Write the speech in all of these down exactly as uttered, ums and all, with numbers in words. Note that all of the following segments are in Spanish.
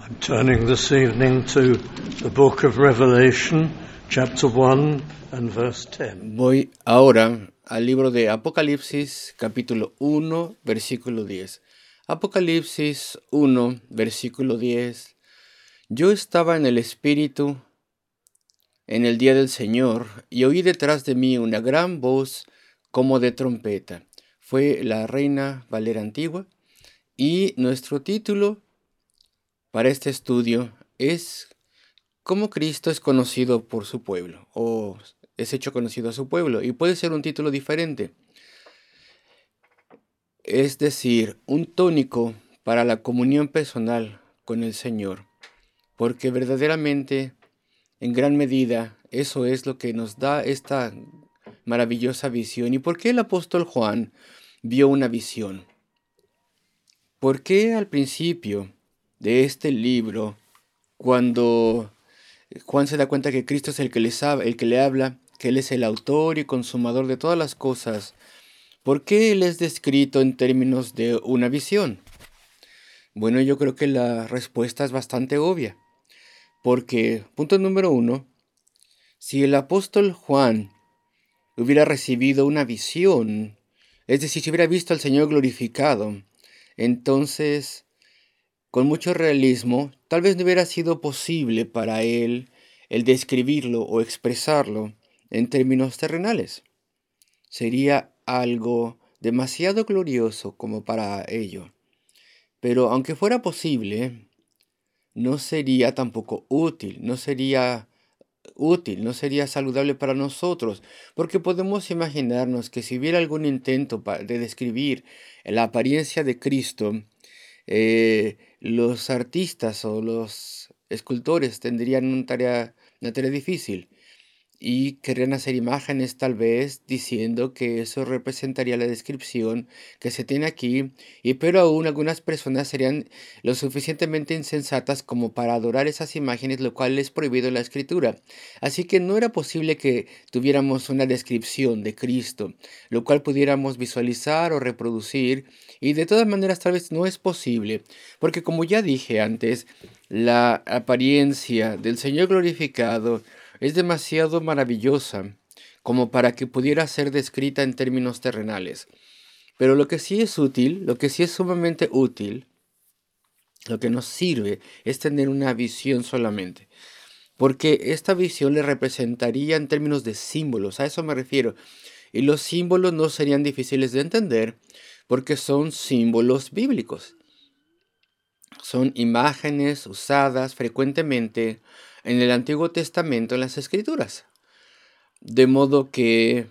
I'm turning this evening to the book of Revelation, chapter one and verse ten. Voy ahora al libro de Apocalipsis, capítulo uno, versículo diez. Apocalipsis uno, versículo diez. Yo estaba en el Espíritu en el día del Señor y oí detrás de mí una gran voz como de trompeta. Fue la Reina Valera Antigua y nuestro título para este estudio es ¿Cómo Cristo es conocido por su pueblo? O es hecho conocido a su pueblo. Y puede ser un título diferente. Es decir, un tónico para la comunión personal con el Señor. Porque verdaderamente, en gran medida, eso es lo que nos da esta maravillosa visión. ¿Y por qué el apóstol Juan vio una visión? ¿Por qué al principio de este libro, cuando Juan se da cuenta que Cristo es el que, les hab- el que le habla, que Él es el autor y consumador de todas las cosas? ¿Por qué Él es descrito en términos de una visión? Bueno, yo creo que la respuesta es bastante obvia. Porque, punto número uno, si el apóstol Juan hubiera recibido una visión, es decir, si hubiera visto al Señor glorificado, entonces, con mucho realismo, tal vez no hubiera sido posible para él el describirlo o expresarlo en términos terrenales. Sería algo demasiado glorioso como para ello. Pero aunque fuera posible, no sería tampoco útil, no sería útil, no sería saludable para nosotros, porque podemos imaginarnos que si hubiera algún intento pa- de describir la apariencia de Cristo, eh, los artistas o los escultores tendrían una tarea, una tarea difícil y querrían hacer imágenes tal vez diciendo que eso representaría la descripción que se tiene aquí, y pero aún algunas personas serían lo suficientemente insensatas como para adorar esas imágenes, lo cual es prohibido en la escritura. Así que no era posible que tuviéramos una descripción de Cristo, lo cual pudiéramos visualizar o reproducir, y de todas maneras tal vez no es posible, porque como ya dije antes, la apariencia del Señor glorificado es demasiado maravillosa como para que pudiera ser descrita en términos terrenales. Pero lo que sí es útil, lo que sí es sumamente útil, lo que nos sirve es tener una visión solamente. Porque esta visión le representaría en términos de símbolos, a eso me refiero. Y los símbolos no serían difíciles de entender porque son símbolos bíblicos. Son imágenes usadas frecuentemente en el Antiguo Testamento en las Escrituras. De modo que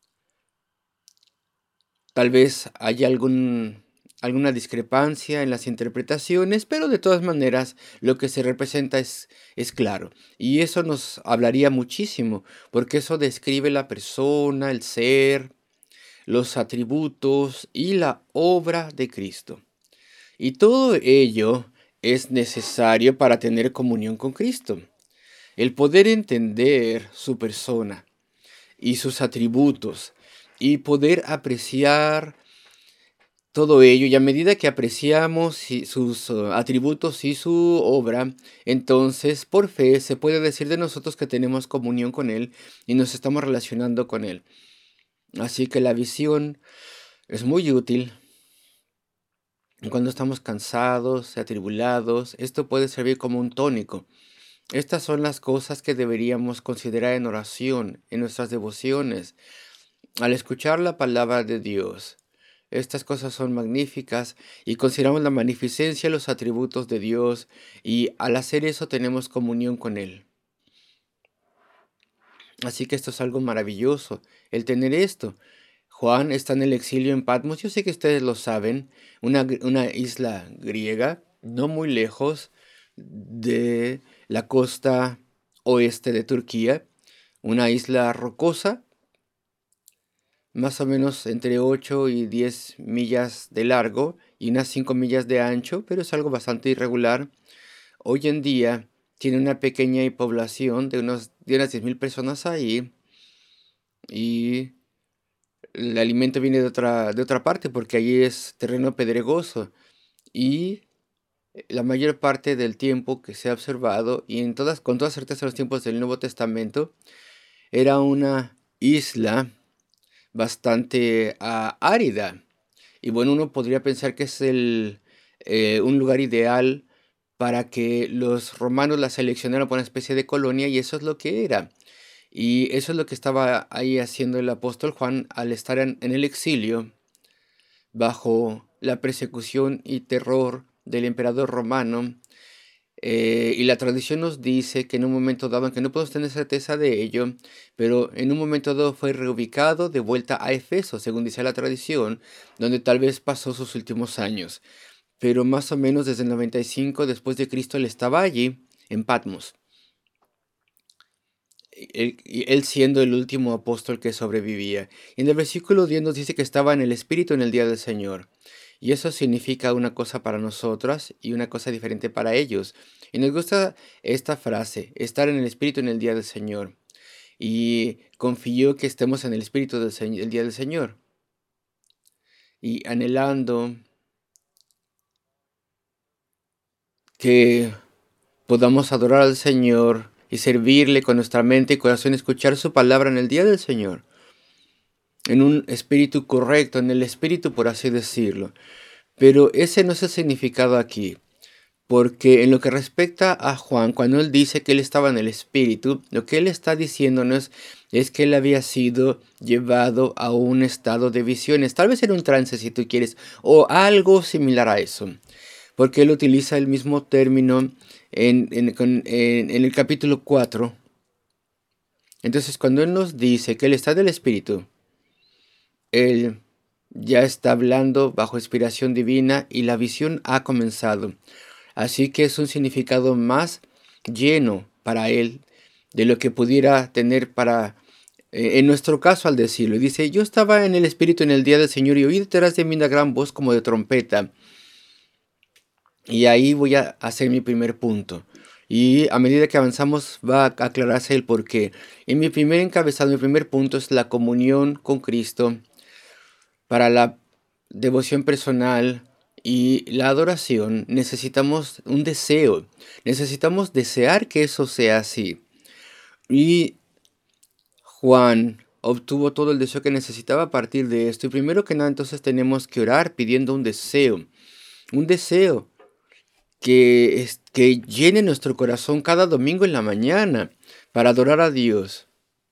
tal vez haya algún, alguna discrepancia en las interpretaciones, pero de todas maneras lo que se representa es, es claro. Y eso nos hablaría muchísimo, porque eso describe la persona, el ser, los atributos y la obra de Cristo. Y todo ello es necesario para tener comunión con Cristo. El poder entender su persona y sus atributos y poder apreciar todo ello, y a medida que apreciamos si- sus uh, atributos y su obra, entonces por fe se puede decir de nosotros que tenemos comunión con Él y nos estamos relacionando con Él. Así que la visión es muy útil cuando estamos cansados, atribulados. Esto puede servir como un tónico. Estas son las cosas que deberíamos considerar en oración, en nuestras devociones, al escuchar la palabra de Dios. Estas cosas son magníficas y consideramos la magnificencia y los atributos de Dios, y al hacer eso tenemos comunión con Él. Así que esto es algo maravilloso, el tener esto. Juan está en el exilio en Patmos, yo sé que ustedes lo saben, una, gr- una isla griega, no muy lejos de la costa oeste de Turquía, una isla rocosa, más o menos entre ocho y diez millas de largo y unas cinco millas de ancho, pero es algo bastante irregular. Hoy en día tiene una pequeña población de, unos, de unas diez mil personas ahí, y el alimento viene de otra, de otra parte porque allí es terreno pedregoso. Y la mayor parte del tiempo que se ha observado, y en todas, con toda certeza los tiempos del Nuevo Testamento, era una isla bastante uh, árida. Y bueno, uno podría pensar que es el, eh, un lugar ideal para que los romanos la seleccionaran para una especie de colonia, y eso es lo que era. Y eso es lo que estaba ahí haciendo el apóstol Juan al estar en, en el exilio, bajo la persecución y terror del emperador romano. Eh, y la tradición nos dice que en un momento dado, aunque no podemos tener certeza de ello, pero en un momento dado fue reubicado de vuelta a Efeso, según dice la tradición, donde tal vez pasó sus últimos años. Pero más o menos desde el noventa y cinco después de Cristo él estaba allí, en Patmos. Él, él siendo el último apóstol que sobrevivía. Y en el versículo diez nos dice que estaba en el Espíritu en el día del Señor. Y eso significa una cosa para nosotras y una cosa diferente para ellos. Y nos gusta esta frase, estar en el Espíritu en el día del Señor. Y confío que estemos en el Espíritu del se- el día del Señor. Y anhelando que podamos adorar al Señor y servirle con nuestra mente y corazón, escuchar su palabra en el día del Señor. En un espíritu correcto, en el espíritu por así decirlo. Pero ese no es el significado aquí. Porque en lo que respecta a Juan, cuando él dice que él estaba en el Espíritu, lo que él está diciéndonos es que él había sido llevado a un estado de visiones, tal vez en un trance si tú quieres, o algo similar a eso. Porque él utiliza el mismo término en, en, en, en el capítulo cuatro. Entonces cuando él nos dice que él está del Espíritu, él ya está hablando bajo inspiración divina y la visión ha comenzado. Así que es un significado más lleno para él de lo que pudiera tener para, eh, en nuestro caso al decirlo. Dice, yo estaba en el Espíritu en el día del Señor y oí detrás de mí una gran voz como de trompeta. Y ahí voy a hacer mi primer punto. Y a medida que avanzamos va a aclararse el porqué. Y mi primer encabezado, mi primer punto es la comunión con Cristo para la devoción personal y la adoración. Necesitamos un deseo, necesitamos desear que eso sea así. Y Juan obtuvo todo el deseo que necesitaba a partir de esto. Y primero que nada, entonces tenemos que orar pidiendo un deseo, un deseo que, es, que llene nuestro corazón cada domingo en la mañana para adorar a Dios.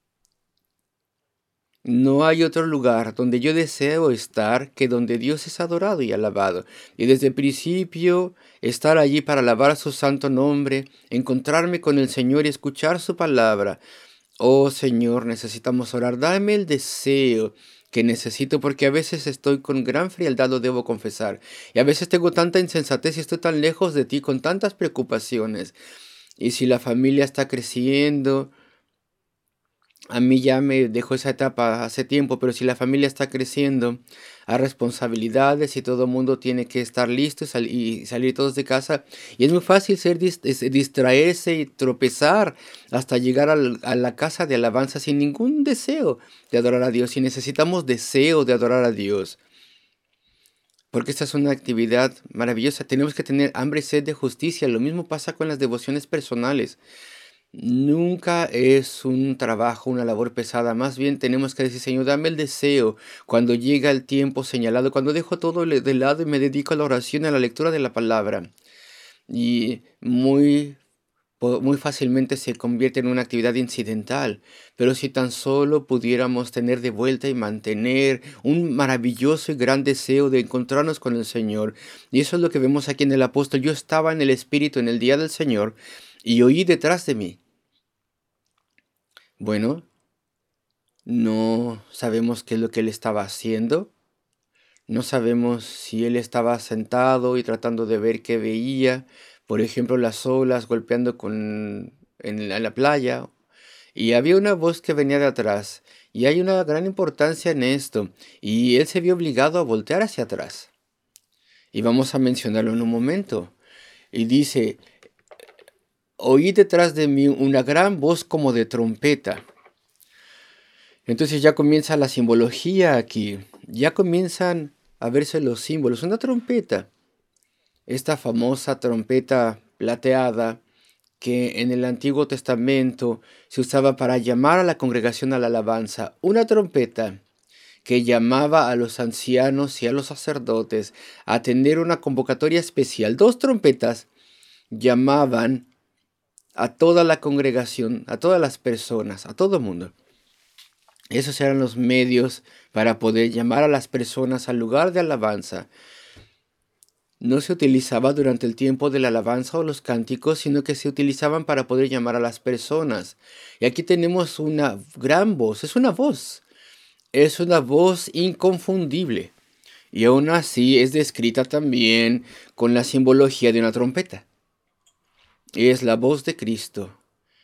No hay otro lugar donde yo deseo estar que donde Dios es adorado y alabado. Y desde el principio estar allí para alabar su santo nombre, encontrarme con el Señor y escuchar su palabra. Oh Señor, necesitamos orar. Dame el deseo que necesito, porque a veces estoy con gran frialdad, lo debo confesar. Y a veces tengo tanta insensatez y estoy tan lejos de ti con tantas preocupaciones. Y si la familia está creciendo, a mí ya me dejó esa etapa hace tiempo, pero si la familia está creciendo, hay responsabilidades y todo el mundo tiene que estar listo y, sal- y salir todos de casa. Y es muy fácil ser dis- es- distraerse y tropezar hasta llegar al- a la casa de alabanza sin ningún deseo de adorar a Dios. Y necesitamos deseo de adorar a Dios, porque esta es una actividad maravillosa. Tenemos que tener hambre y sed de justicia. Lo mismo pasa con las devociones personales. Nunca es un trabajo, una labor pesada. Más bien tenemos que decir, Señor, dame el deseo cuando llega el tiempo señalado, cuando dejo todo le- de lado y me dedico a la oración y a la lectura de la palabra. Y muy, po- muy fácilmente se convierte en una actividad incidental. Pero si tan solo pudiéramos tener de vuelta y mantener un maravilloso y gran deseo de encontrarnos con el Señor. Y eso es lo que vemos aquí en el apóstol. Yo estaba en el Espíritu en el día del Señor y oí detrás de mí. Bueno, no sabemos qué es lo que él estaba haciendo. No sabemos si él estaba sentado y tratando de ver qué veía. Por ejemplo, las olas golpeando con, en la, en la playa. Y había una voz que venía de atrás. Y hay una gran importancia en esto. Y él se vio obligado a voltear hacia atrás. Y vamos a mencionarlo en un momento. Y dice, oí detrás de mí una gran voz como de trompeta. Entonces ya comienza la simbología aquí, ya comienzan a verse los símbolos. Una trompeta esta famosa trompeta plateada que en el Antiguo Testamento se usaba para llamar a la congregación a la alabanza, una trompeta que llamaba a los ancianos y a los sacerdotes a tener una convocatoria especial. Dos trompetas llamaban a toda la congregación, a todas las personas, a todo el mundo. Esos eran los medios para poder llamar a las personas al lugar de alabanza. No se utilizaba durante el tiempo de la alabanza o los cánticos, sino que se utilizaban para poder llamar a las personas. Y aquí tenemos una gran voz, es una voz, es una voz inconfundible. Y aún así es descrita también con la simbología de una trompeta. Es la voz de Cristo.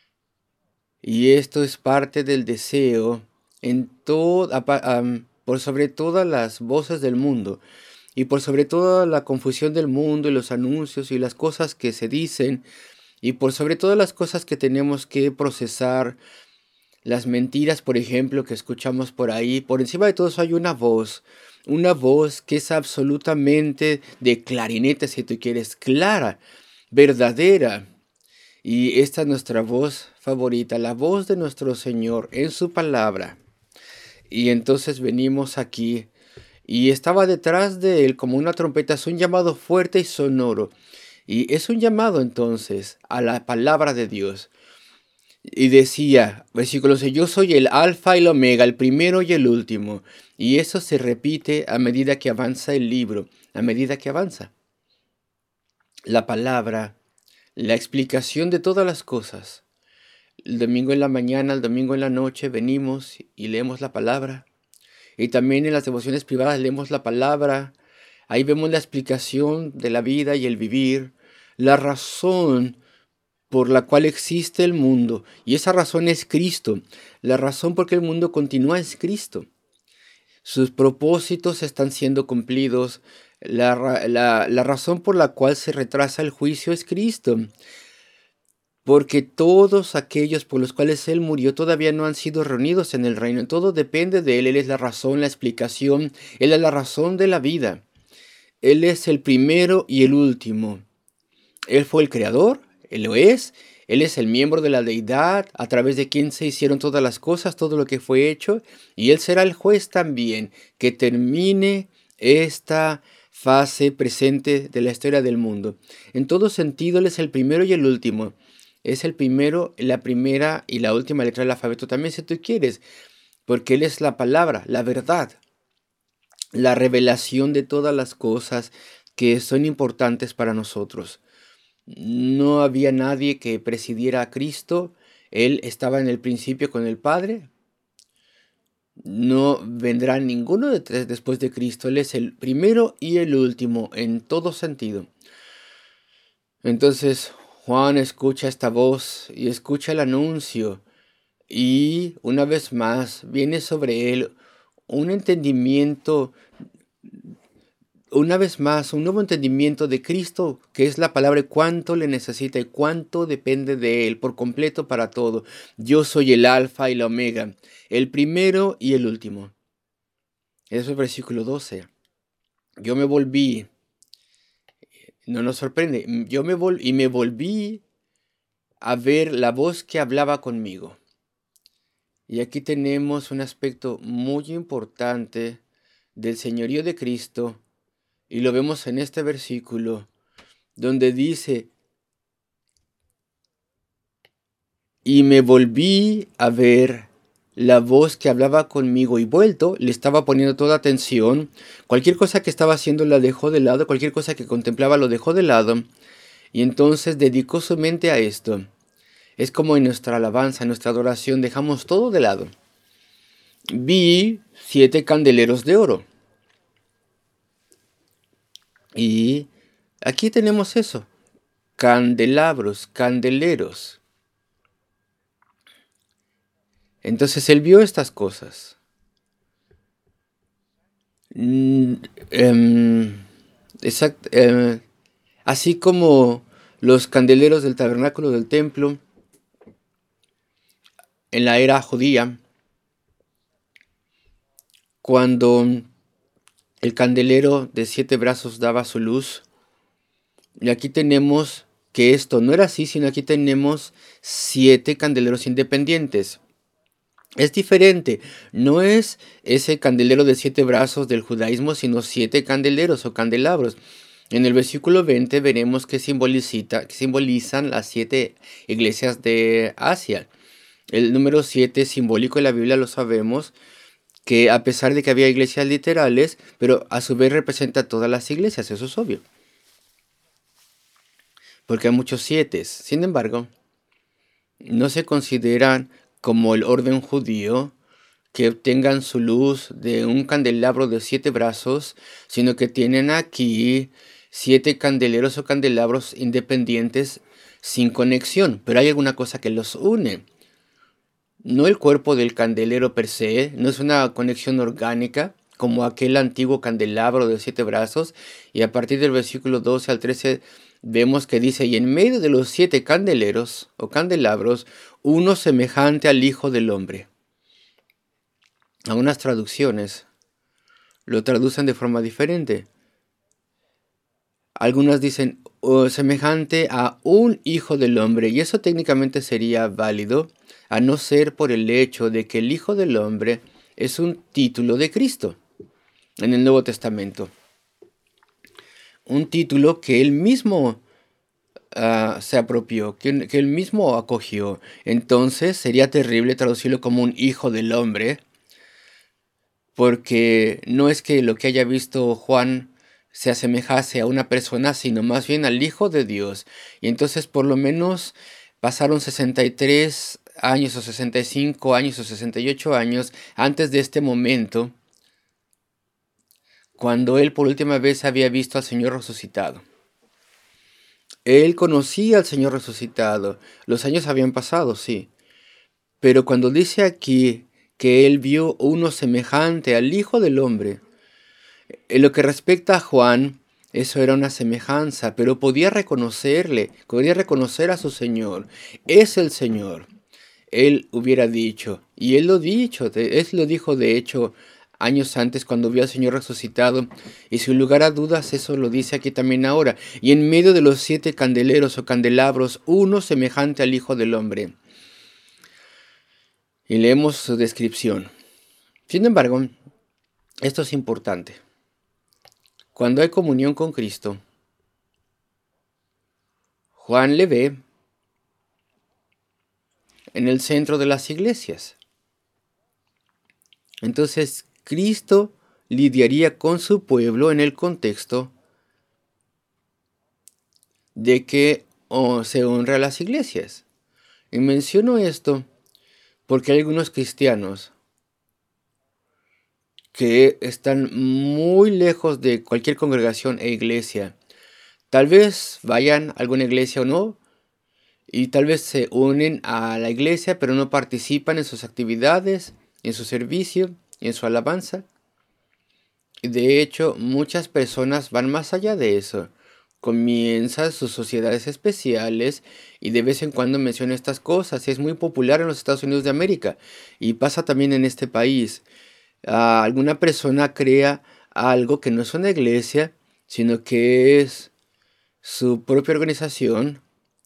Y esto es parte del deseo en todo, um, por sobre todas las voces del mundo y por sobre toda la confusión del mundo y los anuncios y las cosas que se dicen y por sobre todas las cosas que tenemos que procesar, las mentiras, por ejemplo, que escuchamos por ahí. Por encima de todo eso hay una voz, una voz que es absolutamente de clarinete, si tú quieres, clara, verdadera. Y esta es nuestra voz favorita, la voz de nuestro Señor en su palabra. Y entonces venimos aquí y estaba detrás de él como una trompeta, es un llamado fuerte y sonoro. Y es un llamado entonces a la palabra de Dios. Y decía, versículo seis, yo soy el alfa y el omega, el primero y el último. Y eso se repite a medida que avanza el libro, a medida que avanza. La palabra, la explicación de todas las cosas. El domingo en la mañana, el domingo en la noche venimos y leemos la palabra. Y también en las devociones privadas leemos la palabra. Ahí vemos la explicación de la vida y el vivir, la razón por la cual existe el mundo. Y esa razón es Cristo. La razón por qué el mundo continúa es Cristo. Sus propósitos están siendo cumplidos. La, la, la razón por la cual se retrasa el juicio es Cristo. Porque todos aquellos por los cuales Él murió todavía no han sido reunidos en el reino. Todo depende de Él. Él es la razón, la explicación. Él es la razón de la vida. Él es el primero y el último. Él fue el creador, Él lo es. Él es el miembro de la deidad, a través de quien se hicieron todas las cosas, todo lo que fue hecho. Y Él será el juez también, que termine esta fase presente de la historia del mundo. En todo sentido, Él es el primero y el último. Es el primero, la primera y la última letra del alfabeto también, si tú quieres, porque Él es la palabra, la verdad, la revelación de todas las cosas que son importantes para nosotros. No había nadie que presidiera a Cristo. Él estaba en el principio con el Padre. No vendrá ninguno de tres después de Cristo. Él es el primero y el último en todo sentido. Entonces Juan escucha esta voz y escucha el anuncio. Y una vez más viene sobre él un entendimiento, una vez más, un nuevo entendimiento de Cristo, que es la palabra, cuánto le necesita y cuánto depende de Él por completo para todo. Yo soy el alfa y la omega, el primero y el último. Eso es el versículo doce. Yo me volví, no nos sorprende, yo me volví y me volví a ver la voz que hablaba conmigo. Y aquí tenemos un aspecto muy importante del señorío de Cristo. Y lo vemos en este versículo, donde dice, y me volví a ver la voz que hablaba conmigo y vuelto, le estaba poniendo toda atención. Cualquier cosa que estaba haciendo la dejó de lado, cualquier cosa que contemplaba lo dejó de lado. Y entonces dedicó su mente a esto. Es como en nuestra alabanza, en nuestra adoración, dejamos todo de lado. Vi siete candeleros de oro. Y aquí tenemos eso, candelabros, candeleros. Entonces él vio estas cosas. Mm, eh, exact, eh, así como los candeleros del tabernáculo del templo en la era judía, cuando el candelero de siete brazos daba su luz, Y aquí tenemos que esto no era así, sino aquí tenemos siete candeleros independientes. Es diferente, no es ese candelero de siete brazos del judaísmo, sino siete candeleros o candelabros. En el versículo veinte veremos que, que simbolizan las siete iglesias de Asia. El número siete simbólico en la Biblia lo sabemos, que a pesar de que había iglesias literales, pero a su vez representa todas las iglesias, eso es obvio. Porque hay muchos siete. Sin embargo, no se consideran como el orden judío que obtengan su luz de un candelabro de siete brazos, sino que tienen aquí siete candeleros o candelabros independientes sin conexión, pero hay alguna cosa que los une. No el cuerpo del candelero per se, no es una conexión orgánica como aquel antiguo candelabro de siete brazos, y a partir del versículo doce al trece vemos que dice, y en medio de los siete candeleros o candelabros, uno semejante al Hijo del Hombre. Algunas traducciones lo traducen de forma diferente. Algunas dicen oh, semejante a un Hijo del Hombre, y eso técnicamente sería válido, a no ser por el hecho de que el Hijo del Hombre es un título de Cristo en el Nuevo Testamento. Un título que él mismo uh, se apropió, que, que él mismo acogió. Entonces sería terrible traducirlo como un Hijo del Hombre, porque no es que lo que haya visto Juan se asemejase a una persona, sino más bien al Hijo de Dios. Y entonces por lo menos pasaron sesenta y tres años o sesenta y cinco años o sesenta y ocho años antes de este momento, cuando él por última vez había visto al Señor resucitado. Él conocía al Señor resucitado. Los años habían pasado, sí. Pero cuando dice aquí que él vio uno semejante al Hijo del Hombre, en lo que respecta a Juan, eso era una semejanza, pero podía reconocerle, podía reconocer a su Señor. Es el Señor. Él hubiera dicho, y él lo dicho, él lo dijo de hecho años antes cuando vio al Señor resucitado, y sin lugar a dudas eso lo dice aquí también ahora. Y en medio de los siete candeleros o candelabros, uno semejante al Hijo del Hombre. Y leemos su descripción. Sin embargo, esto es importante. Cuando hay comunión con Cristo, Juan le ve en el centro de las iglesias. Entonces, Cristo lidiaría con su pueblo en el contexto de que oh, se honra a las iglesias. Y menciono esto porque hay algunos cristianos que están muy lejos de cualquier congregación e iglesia. Tal vez vayan a alguna iglesia o no, y tal vez se unen a la iglesia, pero no participan en sus actividades, en su servicio, en su alabanza. De hecho, muchas personas van más allá de eso. Comienzan sus sociedades especiales y de vez en cuando mencionan estas cosas. Es muy popular en los Estados Unidos de América y pasa también en este país. Uh, alguna persona crea algo que no es una iglesia, sino que es su propia organización.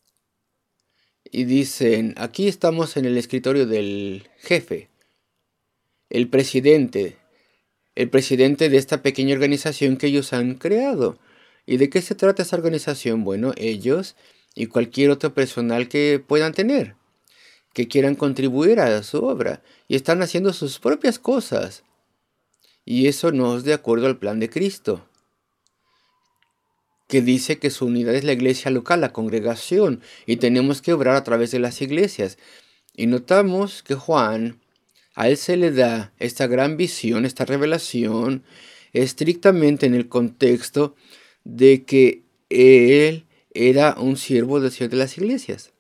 Y dicen, aquí estamos en el escritorio del jefe, el presidente, el presidente de esta pequeña organización que ellos han creado. ¿Y de qué se trata esa organización? Bueno, ellos y cualquier otro personal que puedan tener, que quieran contribuir a su obra, y están haciendo sus propias cosas. Y eso no es de acuerdo al plan de Cristo, que dice que su unidad es la iglesia local, la congregación, y tenemos que obrar a través de las iglesias. Y notamos que Juan, a él se le da esta gran visión, esta revelación, estrictamente en el contexto de que él era un siervo del Señor de las iglesias.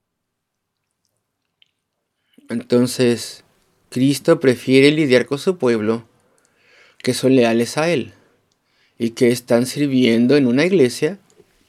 Entonces, Cristo prefiere lidiar con su pueblo que son leales a él y que están sirviendo en una iglesia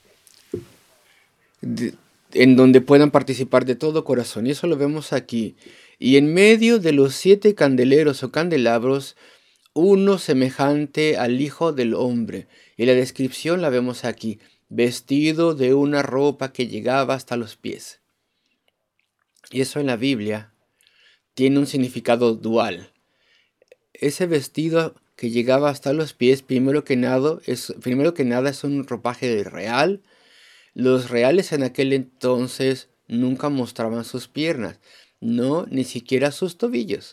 de, en donde puedan participar de todo corazón. Y eso lo vemos aquí. Y en medio de los siete candeleros o candelabros, uno semejante al Hijo del Hombre. Y la descripción la vemos aquí. vestido de una ropa que llegaba hasta los pies. Y eso en la Biblia tiene un significado dual. Ese vestido que llegaba hasta los pies, primero que nada, es, primero que nada es un ropaje real. Los reales en aquel entonces nunca mostraban sus piernas, no, ni siquiera sus tobillos.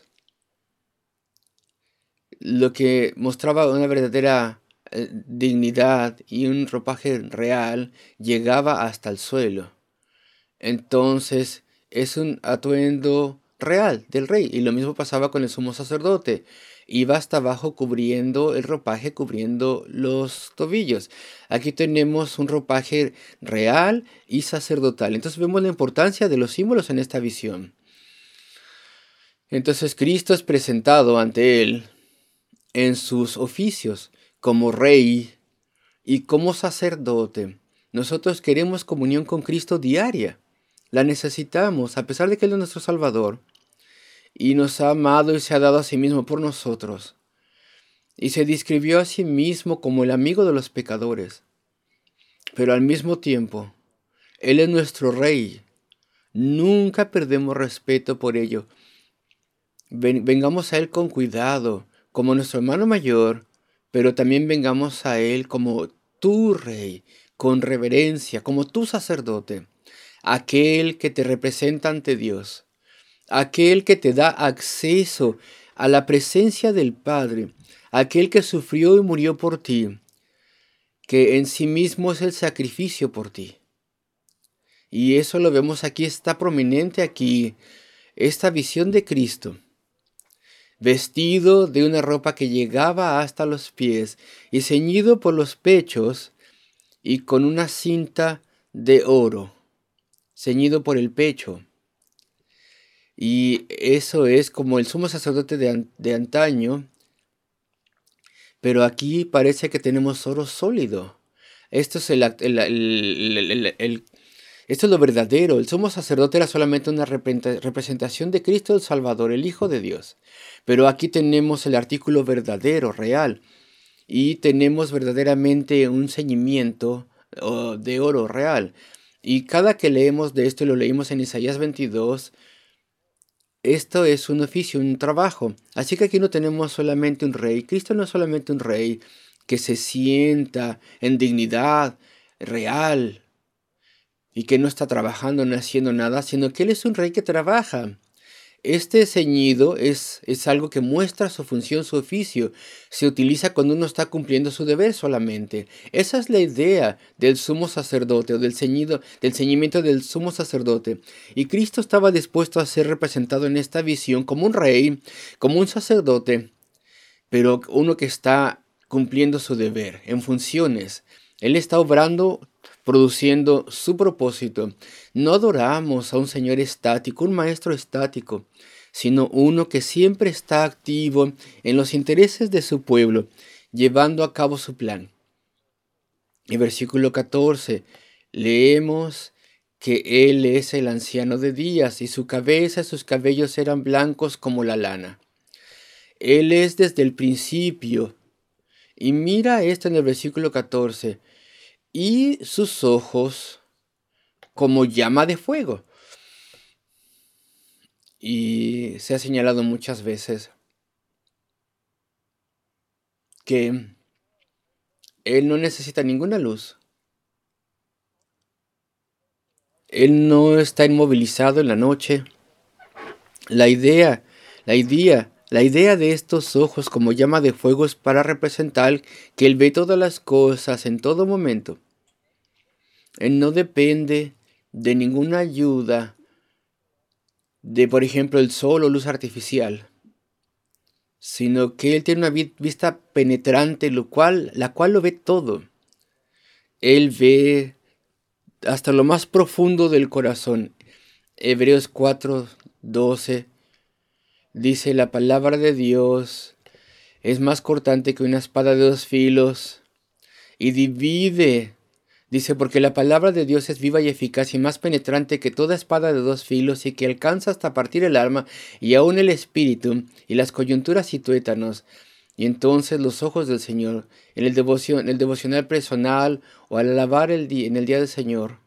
Lo que mostraba una verdadera eh, dignidad y un ropaje real llegaba hasta el suelo. Entonces es un atuendo real del rey. Y lo mismo pasaba con el sumo sacerdote. Iba hasta abajo cubriendo el ropaje, cubriendo los tobillos. Aquí tenemos un ropaje real y sacerdotal. Entonces vemos la importancia de los símbolos en esta visión. Entonces Cristo es presentado ante él en sus oficios como rey y como sacerdote. Nosotros queremos comunión con Cristo diaria. La necesitamos, a pesar de que Él es nuestro Salvador y nos ha amado y se ha dado a sí mismo por nosotros. Y se describió a sí mismo como el amigo de los pecadores. Pero al mismo tiempo, Él es nuestro Rey. Nunca perdemos respeto por ello. Ven, vengamos a Él con cuidado, como nuestro hermano mayor, pero también vengamos a Él como tu Rey, con reverencia, como tu sacerdote, aquel que te representa ante Dios, aquel que te da acceso a la presencia del Padre, aquel que sufrió y murió por ti, que en sí mismo es el sacrificio por ti. Y eso lo vemos aquí, está prominente aquí, esta visión de Cristo, vestido de una ropa que llegaba hasta los pies y ceñido por los pechos y con una cinta de oro, ceñido por el pecho. Y eso es como el sumo sacerdote de, an- de antaño, pero aquí parece que tenemos oro sólido. Esto es, el, act- el- el- el- el- el- esto es lo verdadero. El sumo sacerdote era solamente una reprenta- representación de Cristo el Salvador, el Hijo de Dios. Pero aquí tenemos el artículo verdadero, real. Y tenemos verdaderamente un ceñimiento oh, de oro real. Y cada que leemos de esto, y lo leímos en Isaías veintidós, esto es un oficio, un trabajo. Así que aquí no tenemos solamente un rey. Cristo no es solamente un rey que se sienta en dignidad real y que no está trabajando ni haciendo nada, sino que Él es un rey que trabaja. Este ceñido es, es algo que muestra su función, su oficio. Se utiliza cuando uno está cumpliendo su deber solamente. Esa es la idea del sumo sacerdote o del ceñido, del ceñimiento del sumo sacerdote. Y Cristo estaba dispuesto a ser representado en esta visión como un rey, como un sacerdote, pero uno que está cumpliendo su deber en funciones. Él está obrando, produciendo su propósito. No adoramos a un Señor estático, un maestro estático, sino uno que siempre está activo en los intereses de su pueblo, llevando a cabo su plan. En versículo catorce leemos que Él es el anciano de días y su cabeza y sus cabellos eran blancos como la lana. Él es desde el principio. Y mira esto en el versículo catorce. Y sus ojos como llama de fuego. Y se ha señalado muchas veces que Él no necesita ninguna luz. Él no está inmovilizado en la noche. La idea, la idea, la idea de estos ojos como llama de fuego es para representar que Él ve todas las cosas en todo momento. Él no depende de ninguna ayuda de, por ejemplo, el sol o luz artificial, sino que Él tiene una vi- vista penetrante, lo cual, la cual lo ve todo. Él ve hasta lo más profundo del corazón. Hebreos cuatro doce dice: la palabra de Dios es más cortante que una espada de dos filos y divide. Dice, porque la palabra de Dios es viva y eficaz y más penetrante que toda espada de dos filos y que alcanza hasta partir el alma y aún el espíritu y las coyunturas y tuétanos Y entonces los ojos del Señor, en el, devoción, en el devocional personal o al alabar el día, en el día del Señor,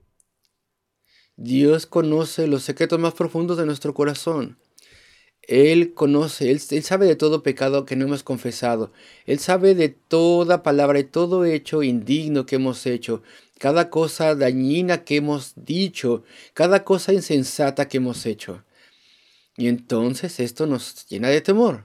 Dios conoce los secretos más profundos de nuestro corazón. Él conoce, él, él sabe de todo pecado que no hemos confesado. Él sabe de toda palabra y todo hecho indigno que hemos hecho. Cada cosa dañina que hemos dicho. Cada cosa insensata que hemos hecho. Y entonces esto nos llena de temor.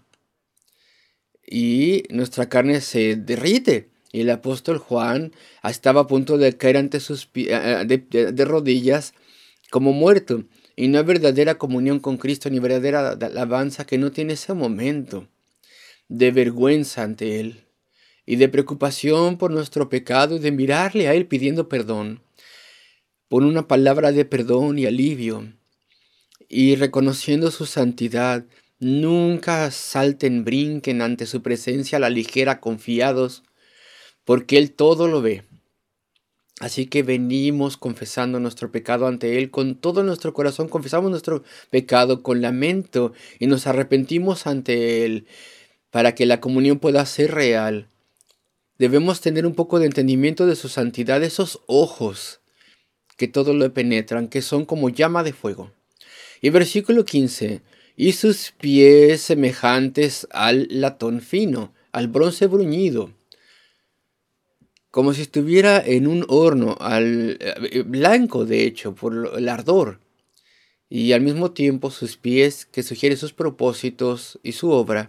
Y nuestra carne se derrite. Y el apóstol Juan estaba a punto de caer ante sus pi- de, de- de rodillas como muerto. Y no hay verdadera comunión con Cristo ni verdadera alabanza que no tiene ese momento de vergüenza ante Él y de preocupación por nuestro pecado y de mirarle a Él pidiendo perdón, por una palabra de perdón y alivio y reconociendo su santidad. Nunca salten, brinquen ante su presencia a la ligera, confiados, porque Él todo lo ve. Así que venimos confesando nuestro pecado ante Él con todo nuestro corazón, confesamos nuestro pecado con lamento y nos arrepentimos ante Él para que la comunión pueda ser real. Debemos tener un poco de entendimiento de su santidad, esos ojos que todo lo penetran, que son como llama de fuego. Y versículo quince, y sus pies semejantes al latón fino, al bronce bruñido, como si estuviera en un horno, al eh, blanco de hecho, por el ardor. Y al mismo tiempo sus pies, que sugieren sus propósitos y su obra,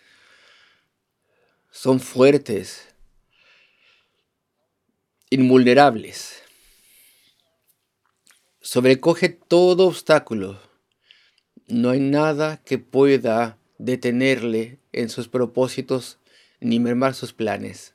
son fuertes, invulnerables. Sobrecoge todo obstáculo. No hay nada que pueda detenerle en sus propósitos ni mermar sus planes.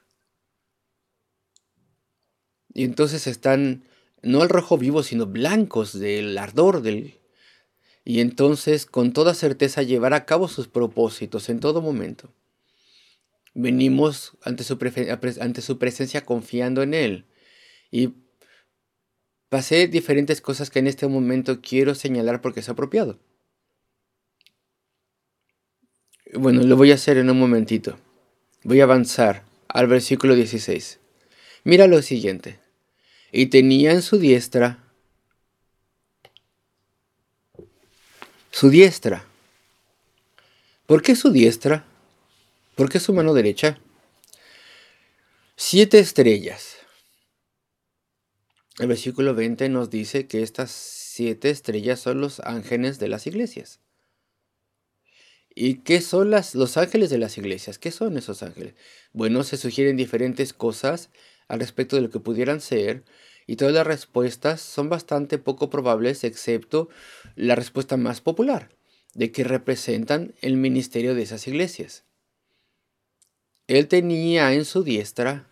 Y entonces están no al rojo vivo, sino blancos del ardor del... Y entonces con toda certeza llevará a cabo sus propósitos en todo momento. Venimos ante su, prefe- ante su presencia confiando en Él. Y pasé diferentes cosas que en este momento quiero señalar porque es apropiado. Bueno, lo voy a hacer en un momentito. Voy a avanzar al versículo dieciséis. Mira lo siguiente. Y tenía en su diestra, su diestra. ¿Por qué su diestra? ¿Por qué su mano derecha? Siete estrellas. El versículo veinte nos dice que estas siete estrellas son los ángeles de las iglesias. ¿Y qué son las, los ángeles de las iglesias? ¿Qué son esos ángeles? Bueno, se sugieren diferentes cosas al respecto de lo que pudieran ser, y todas las respuestas son bastante poco probables, excepto la respuesta más popular, de que representan el ministerio de esas iglesias. Él tenía en su diestra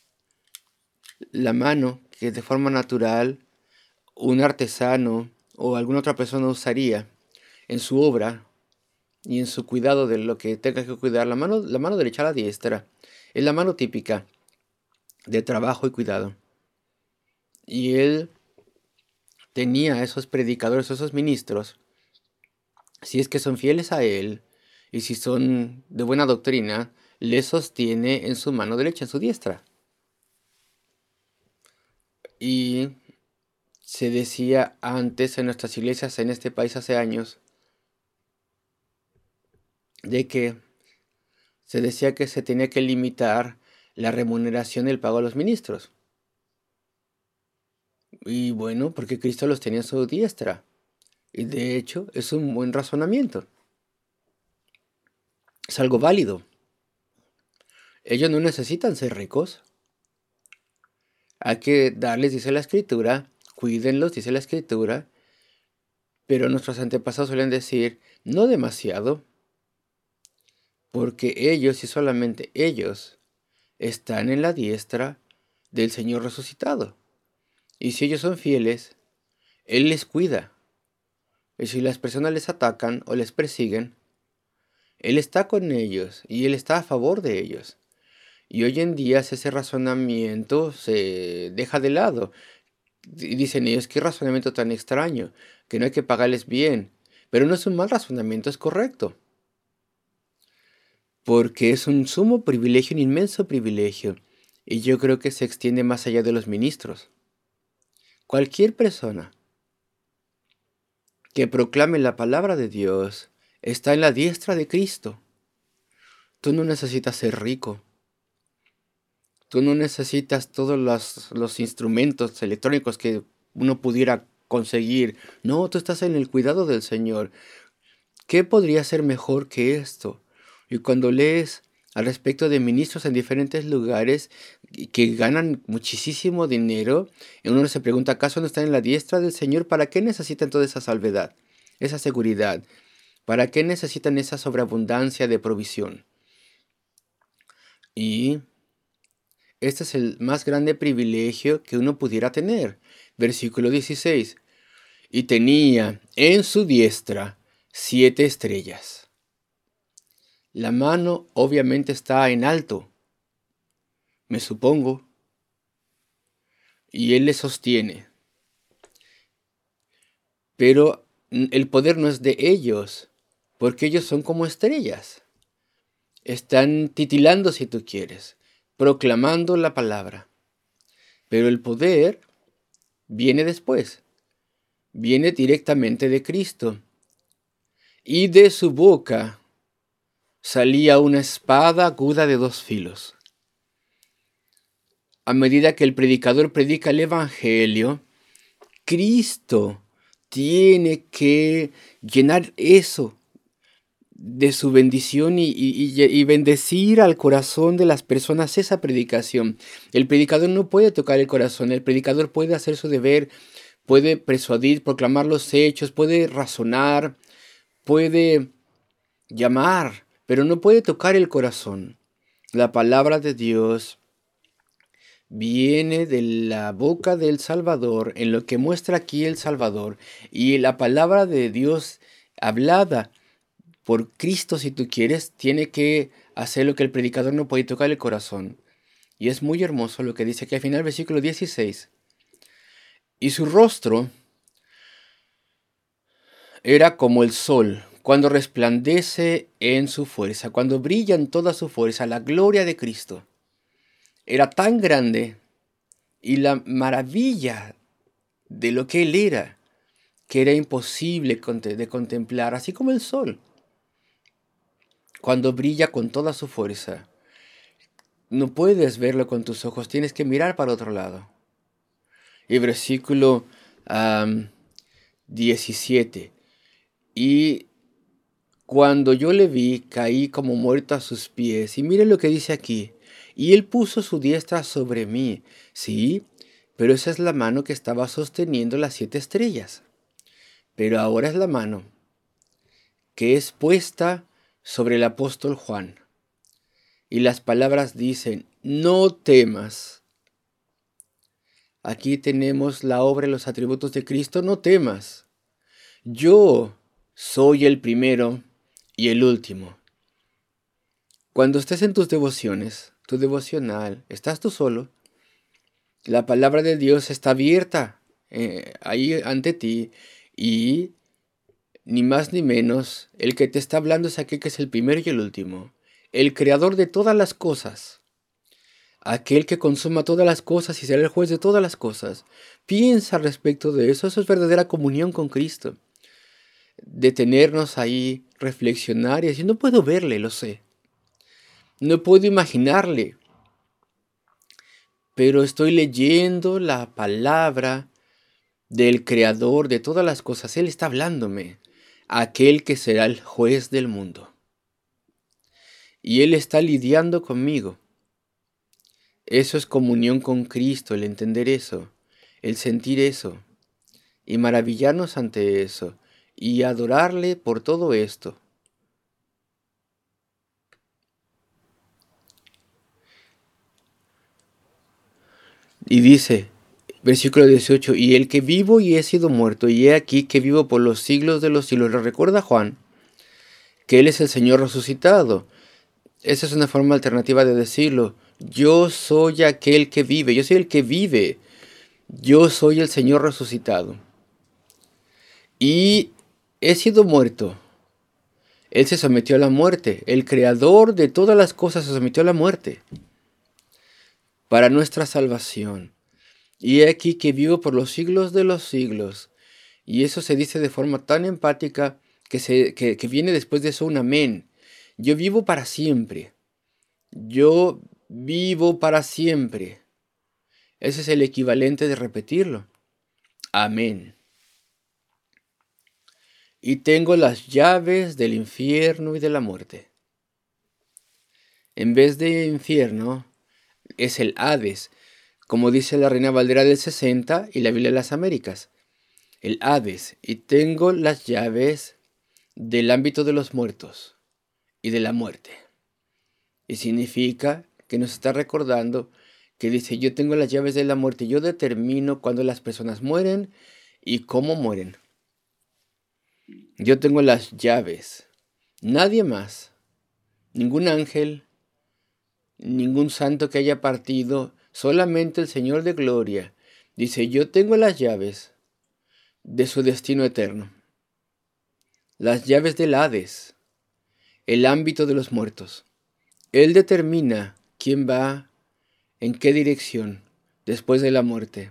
la mano que de forma natural un artesano o alguna otra persona usaría en su obra y en su cuidado de lo que tenga que cuidar. La mano, la mano derecha a la diestra es la mano típica de trabajo y cuidado. Y él tenía a esos predicadores, esos ministros, si es que son fieles a él y si son de buena doctrina, le sostiene en su mano derecha, en su diestra. Y se decía antes en nuestras iglesias en este país hace años, de que se decía que se tenía que limitar la remuneración y el pago a los ministros. Y bueno, porque Cristo los tenía a su diestra. Y de hecho es un buen razonamiento. Es algo válido. Ellos no necesitan ser ricos. Hay que darles, dice la escritura, cuídenlos, dice la escritura. Pero nuestros antepasados suelen decir, no demasiado, porque ellos y solamente ellos están en la diestra del Señor resucitado. Y si ellos son fieles, Él les cuida. Y si las personas les atacan o les persiguen, Él está con ellos y Él está a favor de ellos. Y hoy en día ese razonamiento se deja de lado. Y dicen ellos, qué razonamiento tan extraño, que no hay que pagarles bien. Pero no es un mal razonamiento, es correcto. porque es un sumo privilegio, un inmenso privilegio, y yo creo que se extiende más allá de los ministros. Cualquier persona que proclame la palabra de Dios está en la diestra de Cristo. Tú no necesitas ser rico. Tú no necesitas todos los, los instrumentos electrónicos que uno pudiera conseguir. No, tú estás en el cuidado del Señor. ¿Qué podría ser mejor que esto? Y cuando lees al respecto de ministros en diferentes lugares que ganan muchísimo dinero, uno se pregunta, ¿acaso no están en la diestra del Señor? ¿Para qué necesitan toda esa salvedad, esa seguridad? ¿Para qué necesitan esa sobreabundancia de provisión? Y este es el más grande privilegio que uno pudiera tener. Versículo dieciséis. Y tenía en su diestra siete estrellas. La mano obviamente está en alto, me supongo, y él le sostiene. Pero el poder no es de ellos, porque ellos son como estrellas. Están titilando, si tú quieres, proclamando la palabra. Pero el poder viene después, viene directamente de Cristo. Y de su boca salía una espada aguda de dos filos. A medida que el predicador predica el Evangelio, Cristo tiene que llenar eso de su bendición y, y, y bendecir al corazón de las personas esa predicación. El predicador no puede tocar el corazón, el predicador puede hacer su deber, puede persuadir, proclamar los hechos, puede razonar, puede llamar, pero no puede tocar el corazón. La palabra de Dios viene de la boca del Salvador, en lo que muestra aquí el Salvador, y la palabra de Dios hablada por Cristo, si tú quieres, tiene que hacer lo que el predicador no puede tocar el corazón. Y es muy hermoso lo que dice aquí al final, versículo dieciséis. Y su rostro era como el sol, cuando resplandece en su fuerza, cuando brilla en toda su fuerza, la gloria de Cristo. Era tan grande y la maravilla de lo que Él era, que era imposible de contemplar, así como el sol. Cuando brilla con toda su fuerza, no puedes verlo con tus ojos, tienes que mirar para otro lado. Y versículo um, diecisiete. Y cuando yo le vi, caí como muerto a sus pies. Y mire lo que dice aquí. Y él puso su diestra sobre mí. Sí, pero esa es la mano que estaba sosteniendo las siete estrellas. Pero ahora es la mano que es puesta sobre el apóstol Juan. Y las palabras dicen, no temas. Aquí tenemos la obra y los atributos de Cristo, no temas. Yo soy el primero y el último. Cuando estés en tus devociones, tu devocional, estás tú solo, la palabra de Dios está abierta eh, ahí ante ti y ni más ni menos, el que te está hablando es aquel que es el primero y el último, el creador de todas las cosas, aquel que consuma todas las cosas y será el juez de todas las cosas. Piensa respecto de eso, eso es verdadera comunión con Cristo. Detenernos ahí, reflexionar y decir, no puedo verle, lo sé. No puedo imaginarle, pero estoy leyendo la palabra del creador de todas las cosas. Él está hablándome, aquel que será el juez del mundo. Y Él está lidiando conmigo. Eso es comunión con Cristo, el entender eso, el sentir eso, y maravillarnos ante eso, y adorarle por todo esto. Y dice, versículo dieciocho, y el que vivo y he sido muerto, y he aquí que vivo por los siglos de los siglos. ¿Le recuerda Juan? Que Él es el Señor resucitado. Esa es una forma alternativa de decirlo. Yo soy aquel que vive, yo soy el que vive. Yo soy el Señor resucitado. Y he sido muerto. Él se sometió a la muerte. El creador de todas las cosas se sometió a la muerte para nuestra salvación. Y he aquí que vivo por los siglos de los siglos. Y eso se dice de forma tan empática que, se, que, que viene después de eso un amén. Yo vivo para siempre. Yo vivo para siempre. Ese es el equivalente de repetirlo. Amén. Y tengo las llaves del infierno y de la muerte. En vez de infierno, es el Hades, como dice la Reina Valera del sesenta y la Biblia de las Américas. El Hades. Y tengo las llaves del ámbito de los muertos y de la muerte. Y significa que nos está recordando que dice, yo tengo las llaves de la muerte. Yo determino cuándo las personas mueren y cómo mueren. Yo tengo las llaves. Nadie más. Ningún ángel. Ningún santo que haya partido. Solamente el Señor de gloria. Dice, yo tengo las llaves de su destino eterno. Las llaves del Hades. El ámbito de los muertos. Él determina quién va en qué dirección después de la muerte.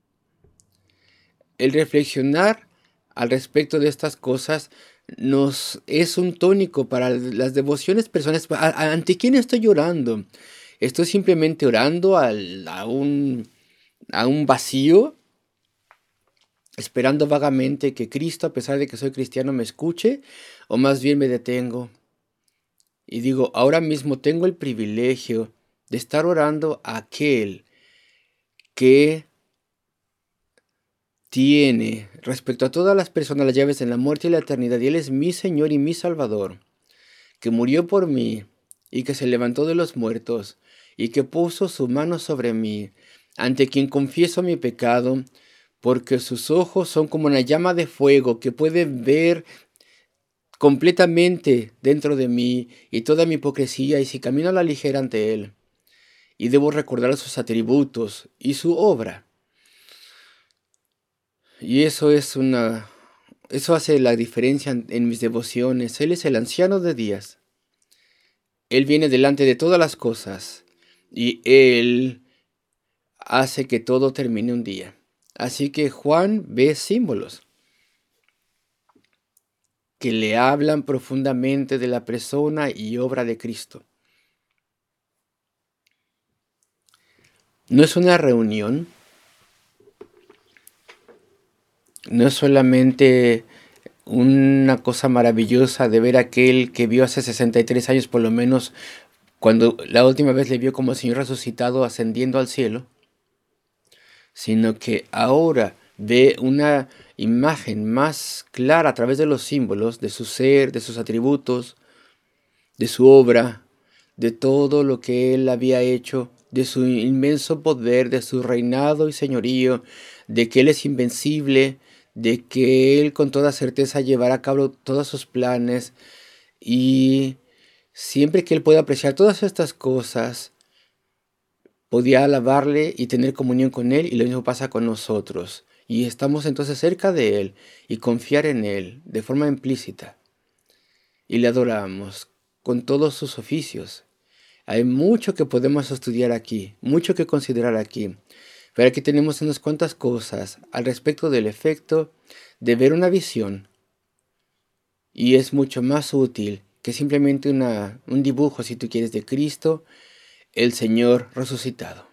El reflexionar al respecto de estas cosas nos es un tónico para las devociones personales. ¿Ante quién estoy orando? ¿Estoy simplemente orando al, a, un, a un vacío? Esperando vagamente que Cristo, a pesar de que soy cristiano, me escuche. ¿O más bien me detengo y digo, ahora mismo tengo el privilegio de estar orando a aquel que tiene respecto a todas las personas las llaves en la muerte y la eternidad, y Él es mi Señor y mi Salvador, que murió por mí y que se levantó de los muertos y que puso su mano sobre mí, ante quien confieso mi pecado, porque sus ojos son como una llama de fuego que puede ver completamente dentro de mí y toda mi hipocresía, y si camino a la ligera ante Él. Y debo recordar sus atributos y su obra. Y eso es una... Eso hace la diferencia en mis devociones. Él es el anciano de días. Él viene delante de todas las cosas. Y Él hace que todo termine un día. Así que Juan ve símbolos que le hablan profundamente de la persona y obra de Cristo. No es una reunión, no es solamente una cosa maravillosa de ver a aquel que vio hace sesenta y tres años por lo menos, cuando la última vez le vio como el Señor resucitado ascendiendo al cielo, sino que ahora ve una imagen más clara a través de los símbolos, de su ser, de sus atributos, de su obra, de todo lo que Él había hecho, de su inmenso poder, de su reinado y señorío, de que Él es invencible, de que Él con toda certeza llevará a cabo todos sus planes, y siempre que Él pueda apreciar todas estas cosas, podía alabarle y tener comunión con Él, y lo mismo pasa con nosotros. Y estamos entonces cerca de Él y confiar en Él de forma implícita. Y le adoramos con todos sus oficios. Hay mucho que podemos estudiar aquí, mucho que considerar aquí. Pero aquí tenemos unas cuantas cosas al respecto del efecto de ver una visión. Y es mucho más útil que simplemente una, un dibujo, si tú quieres, de Cristo, el Señor resucitado.